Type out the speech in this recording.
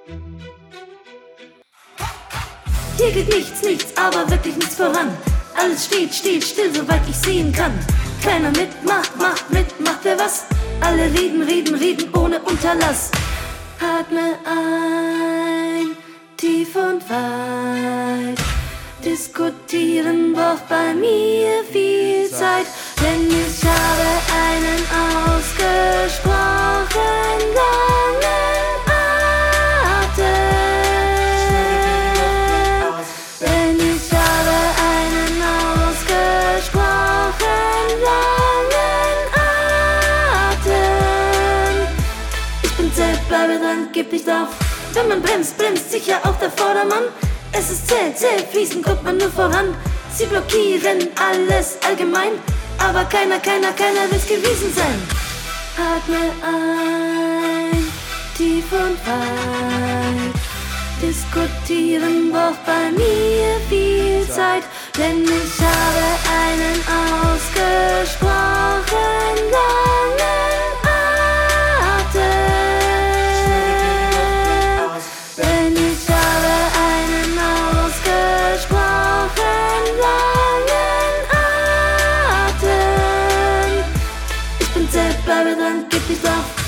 Hier geht nichts, aber wirklich nichts voran. Alles steht still, soweit ich sehen kann. Keiner macht wer was. Alle reden ohne Unterlass. Atme ein, tief und weit. Diskutieren braucht bei mir viel Zeit, denn ich habe einen ausgesprochen langen Atem. Denn ich habe einen ausgesprochen langen Atem. Ich bin zäh, bleibe dran, gib nicht auf. Wenn man bremst sicher auch der Vordermann. Es ist zäh, fließen kommt man nur voran. Sie blockieren alles allgemein, aber keiner will's gewesen sein. Atme ein, tief und weit. Diskutieren braucht bei mir viel Zeit, denn ich habe einen ausgesprochen langen Atem. Denn ich habe einen ausgesprochen langen Atem. Ich bin zäh, bleibe dran, gib nicht auf.